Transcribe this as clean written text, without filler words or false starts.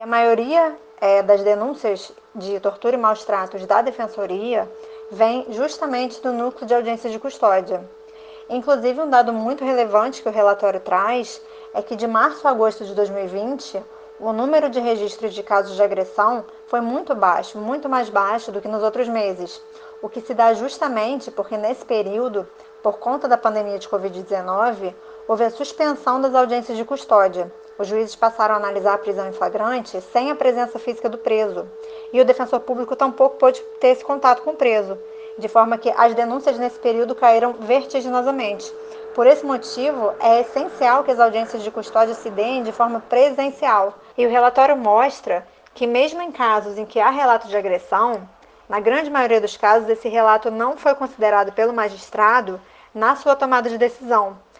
A maioria das denúncias de tortura e maus-tratos da Defensoria vem justamente do núcleo de audiência de custódia. Inclusive, um dado muito relevante que o relatório traz é que de março a agosto de 2020, o número de registros de casos de agressão foi muito baixo, muito mais baixo do que nos outros meses, o que se dá justamente porque nesse período, por conta da pandemia de Covid-19, houve a suspensão das audiências de custódia. Os juízes passaram a analisar a prisão em flagrante sem a presença física do preso, e o defensor público tampouco pôde ter esse contato com o preso, de forma que as denúncias nesse período caíram vertiginosamente. Por esse motivo, é essencial que as audiências de custódia se deem de forma presencial. E o relatório mostra que, mesmo em casos em que há relato de agressão, na grande maioria dos casos, esse relato não foi considerado pelo magistrado na sua tomada de decisão.